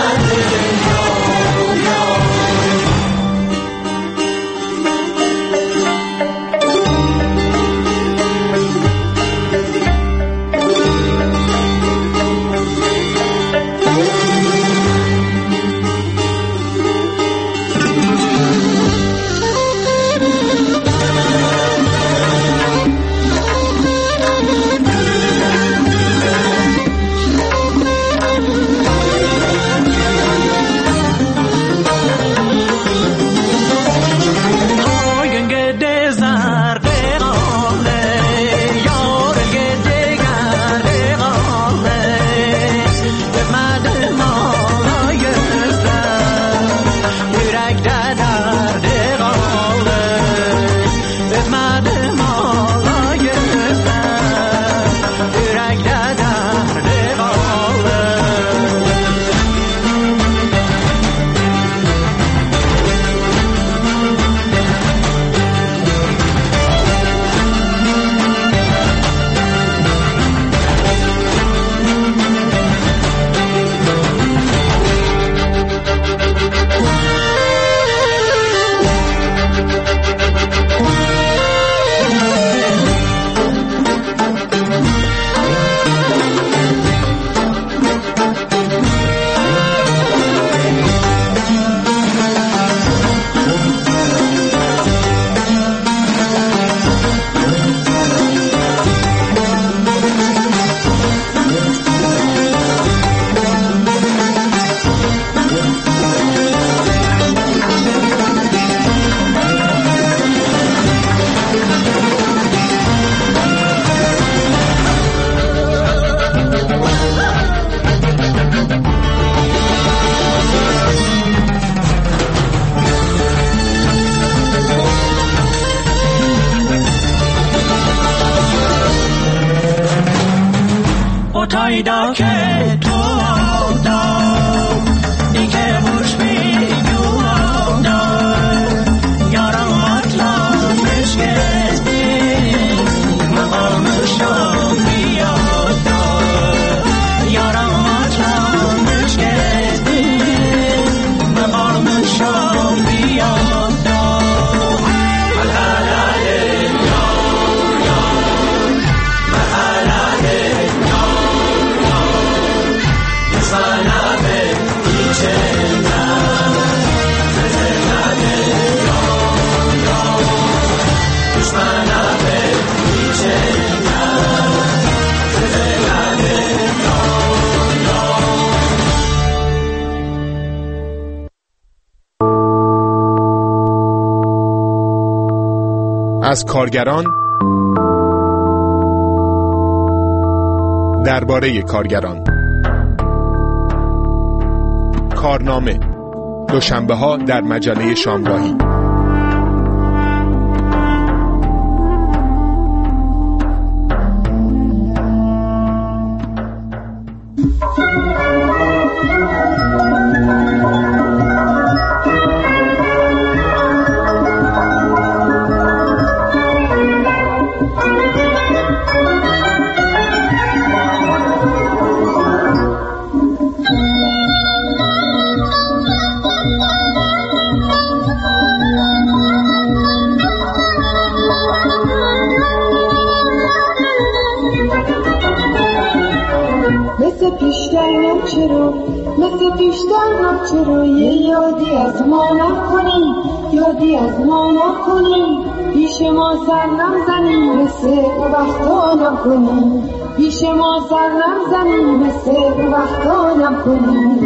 پیدا که تو دار ای که خوش بیگوام دار یارم مطلب نشکستی مقامشم بیاد دار یارم مطلب نشکستی مقامشم بیاد دار مرحله یار یار مرحله یار یار دشمنم بیچنم زدنه یار یار دشمنم بیچنم زدنه یار یار. از کارگران درباره کارگران. کارنامه دوشنبه ها در مجله شامگاهی. مثل پیشتر چرا مثل پیشتر چرا یه یادی از ما نکنی یادی از ما نکنی پیش ما سر نزنی مثل وقتا نکنی پیش ما سر نزنی مثل وقتا نکنی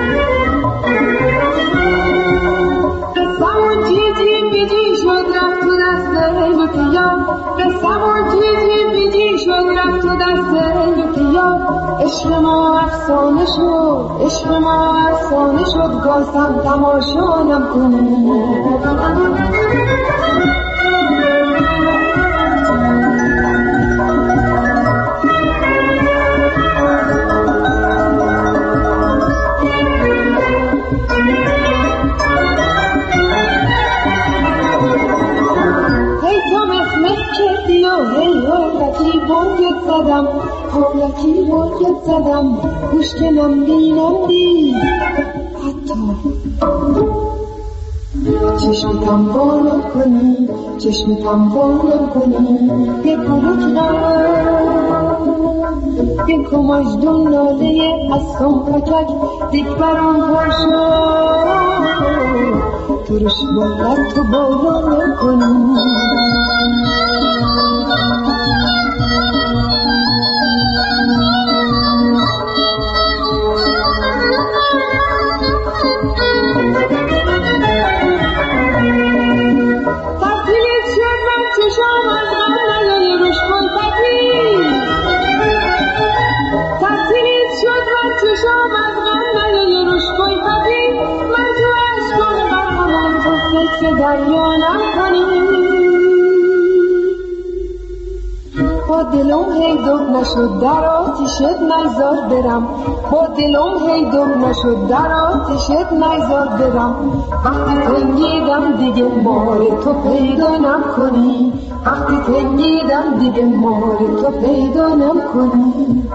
قسمون چیزی بیجی شد رفت تو دست لطیا قسمون چیزی بیجی شد رفت تو دست لطیا عشق ما افسانه شد عشق ما افسانه شد گازم تماشا نکنی زدم پاولکی رویت زدم خوشگلم بینم دی حتی چشمتم بانم کنی چشمتم بانم کنی یه پروکنم یه کماش دون ناله از سم پکک دیک برام پرشو ترش باید تو بارانم کنی دریانم کنی با دلم هی دور نشد در آتیشت نیزار برم با دلم هی دور نشد در آتیشت نیزار برم وقتی تنگیدم دیگه مار تو پیدا نکنی وقتی تنگیدم دیگه مار تو پیدا نکنی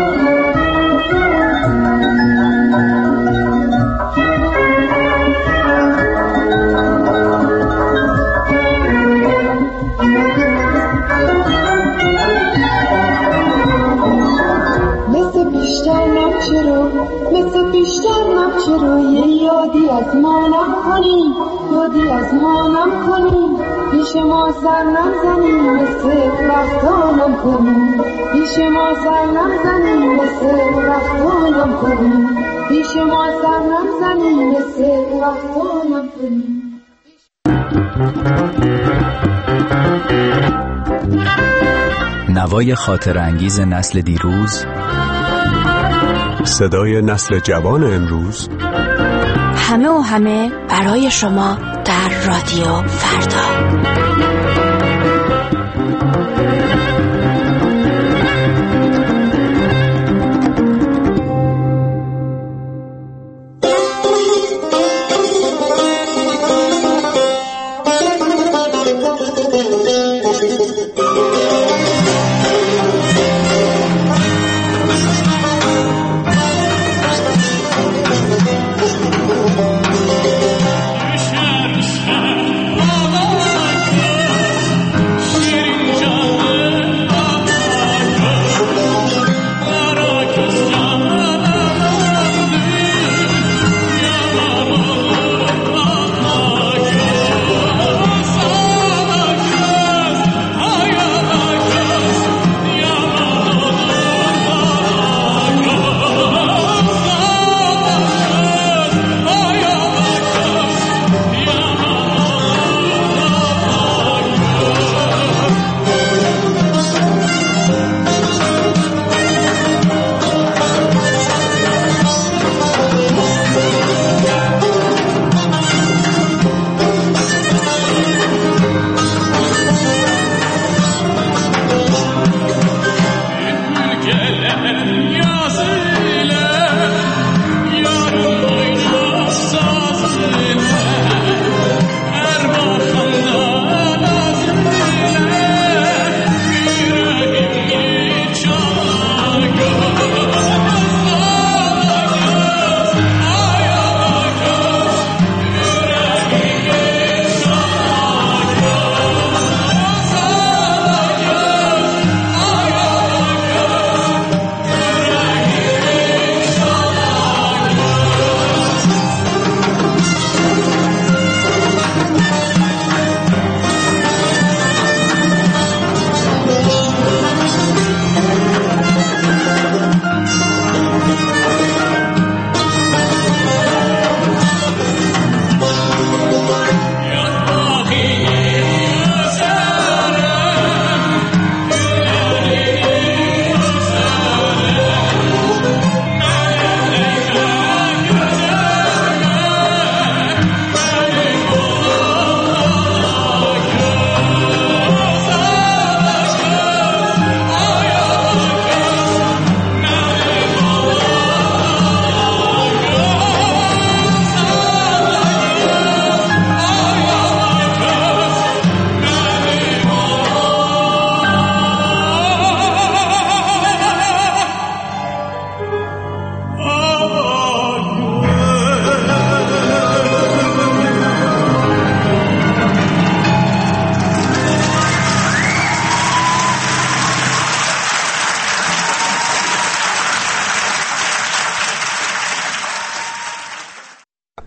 مثل پیشتر نبچرو یه یادی از ما نکنی یادی از ما نکنی پیش ما سر نزنی مثل وقتا نکنی پیش ما سر نزنی مثل وقتا نکنی پیش ما سر نزنی مثل وقتا نکنی. نوای خاطر انگیز نسل دیروز، صدای نسل جوان امروز، همه و همه برای شما در رادیو فردا.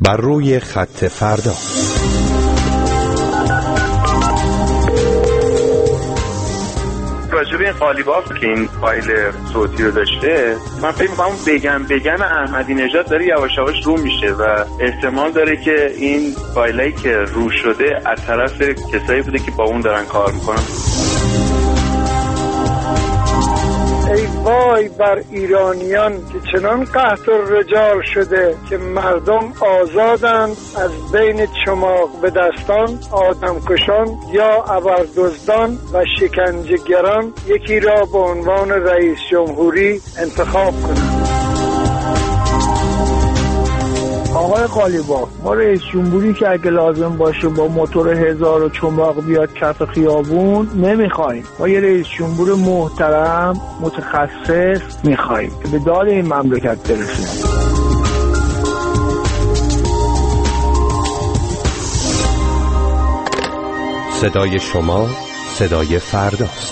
بر روی خط فردا. راجب این قالیباف که این فایل صوتی رو داشته، من فکر می‌کنم بگم بگم احمدی نژاد داره یواش یواش رو میشه و احتمال داره که این فایلایی که رو شده از طرف کسایی بوده که با اون دارن کار میکنن. ای وای بر ایرانیان که چنان قحط الرجال شده که مردم آزادند از بین چماق به دستان، آدمکشان یا ابردزدان و شکنجهگران یکی را به عنوان رئیس جمهوری انتخاب کنند. آقای قالیباف، ما رئیس جمهوری که اگه لازم باشه با موتور هزار و چماق بیاد کف خیابون نمیخوایم. ما یه رئیس جمهور محترم متخصص میخوایم که به داد این مملکت برسیم. صدای شما صدای فرداست.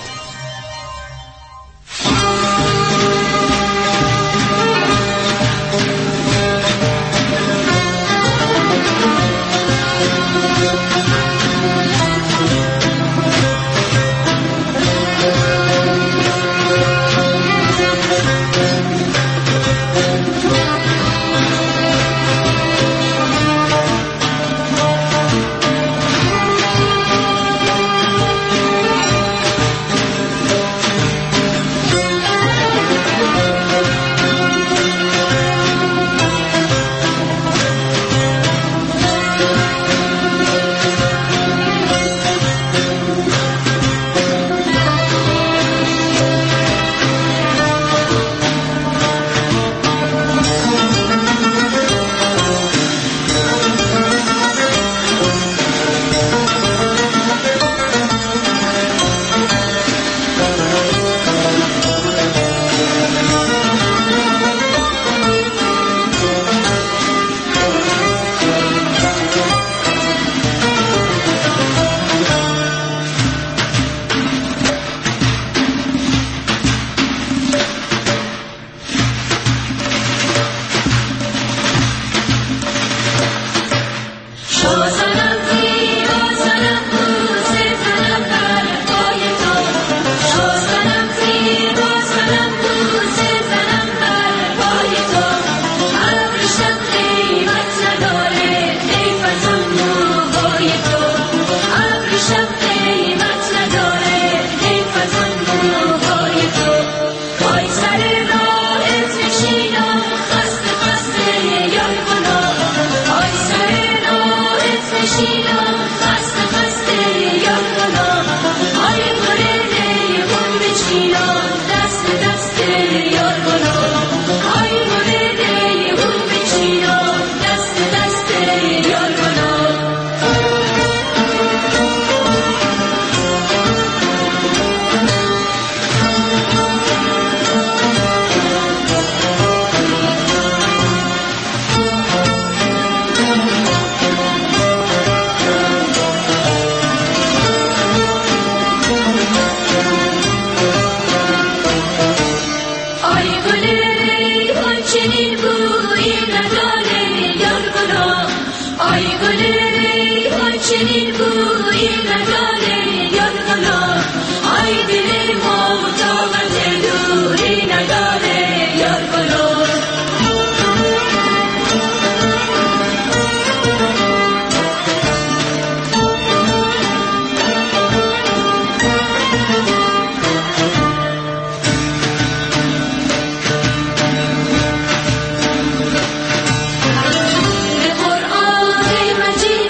به قرآن مجید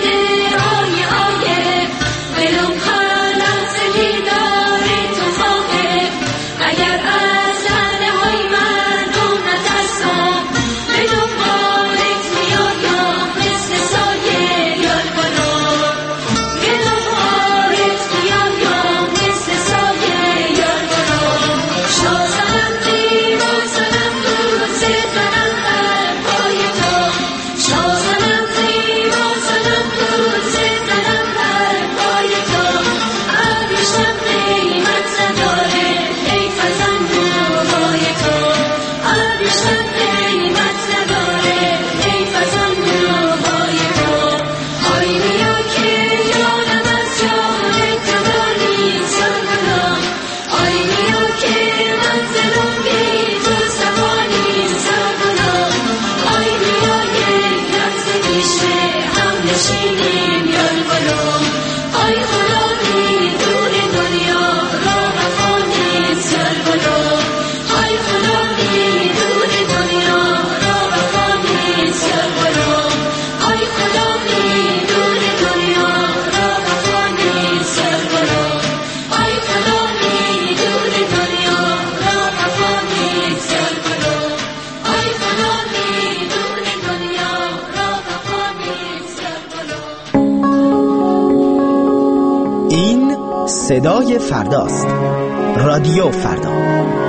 صدای فرداست. رادیو فردا.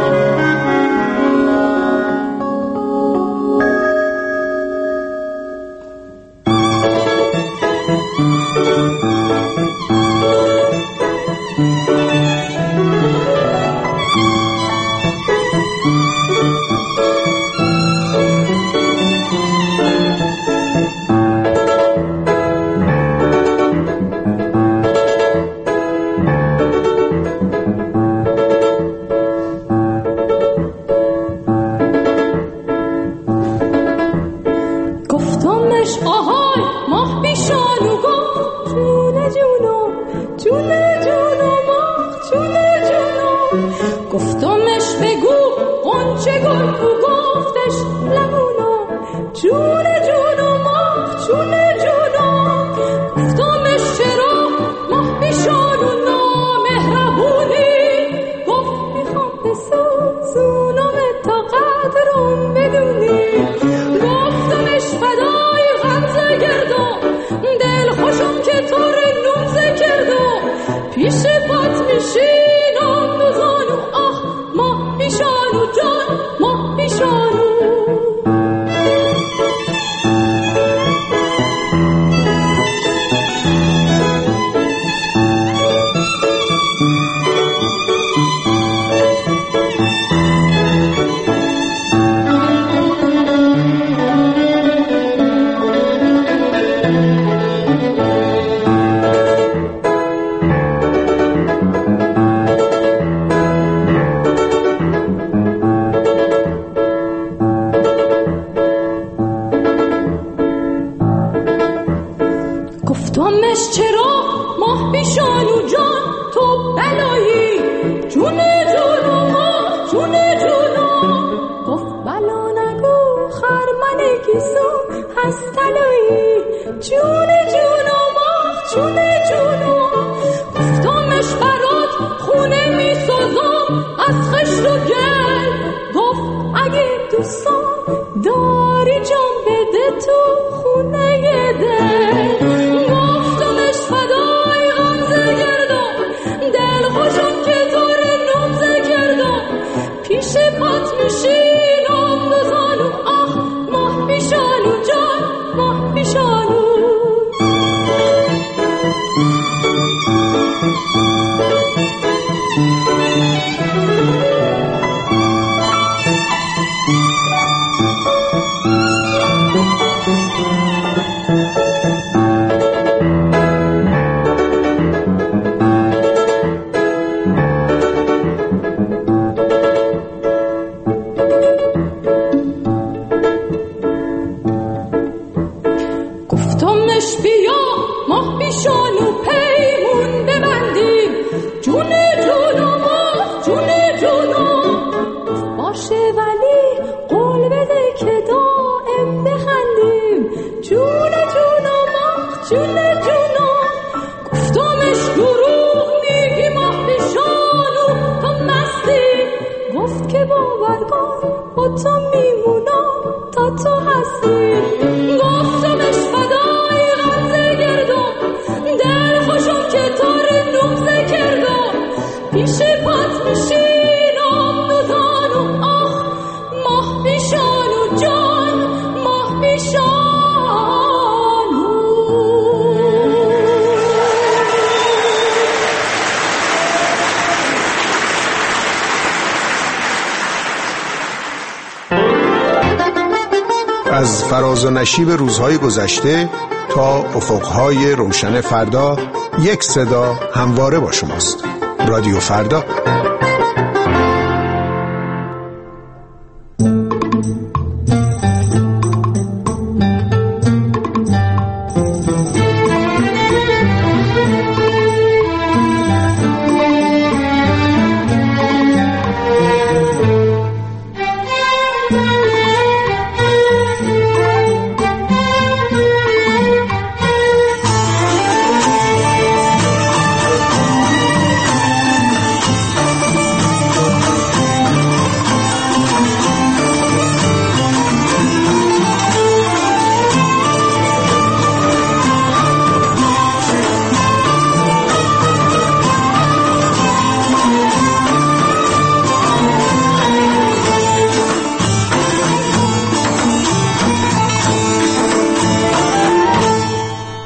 از فراز و نشیب روزهای گذشته تا افقهای روشن فردا، یک صدا همواره با شماست. رادیو فردا.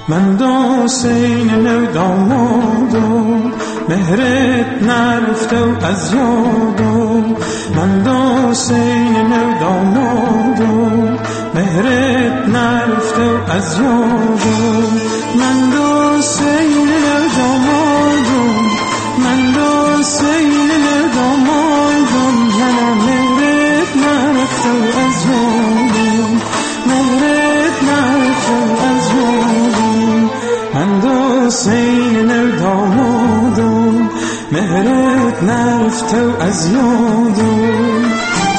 من دو حسین نو دامادم مهرت نرفته و از یادم من دو حسین نو دامادم مهرت نرفته و از یادم من دو حسین نو دامادم من دو حسین نو دامادم منم مهرت نرفته و از یادم مهرت نرفته و از یادم من دو حسین نو دامادم مهرت نرفته و از یادم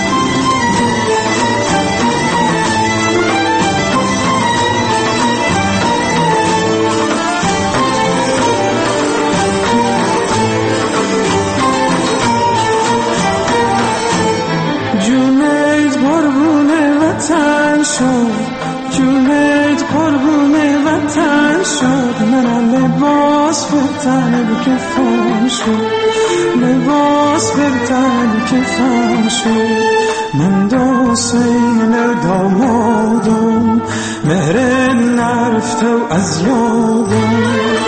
جونت قربون وطن شد جونت قربون وطن شد من لباس بتن بکفن شد لباس بتن بکفن شد من دو حسین دامادم مهر نرفته و از یادم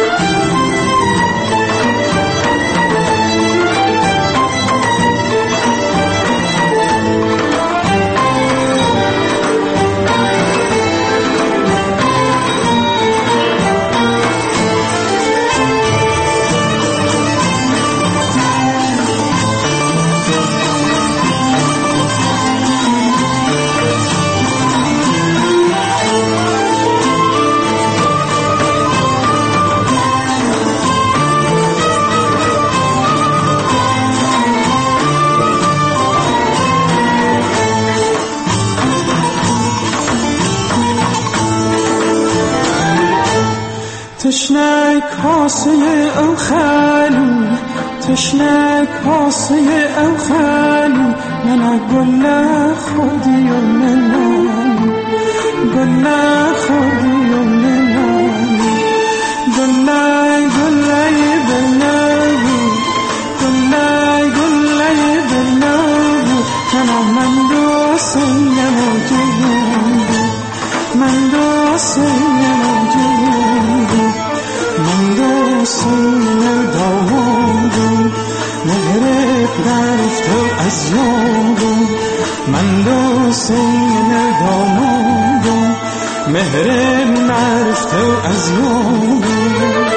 تشنه کاسه او خالو تشنه کاسه او خالو من گل خودی و منم گل خودی و منم گل گل بنابو گل گل بنابو منم من دو سیم و جیبو من دو سیم و جیبو من دو حسین دامادم مهرت نرفته از یادم من دو حسین دامادم مهرت نرفته از یادم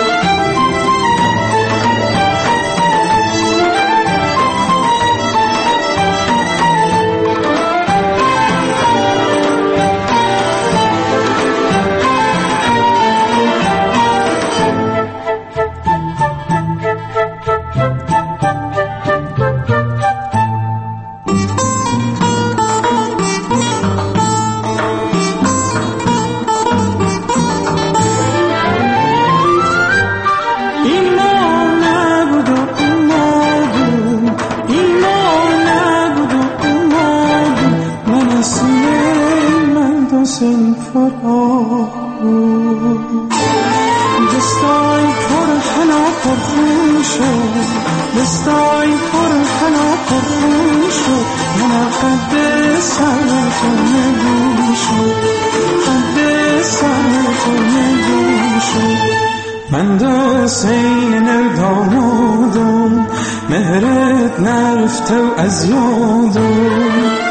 دستای پر حنا پر شد من قد سر تو نگو شد قد سر تو نگو شد من دو حسین دامادم مهرت نرفته از یادم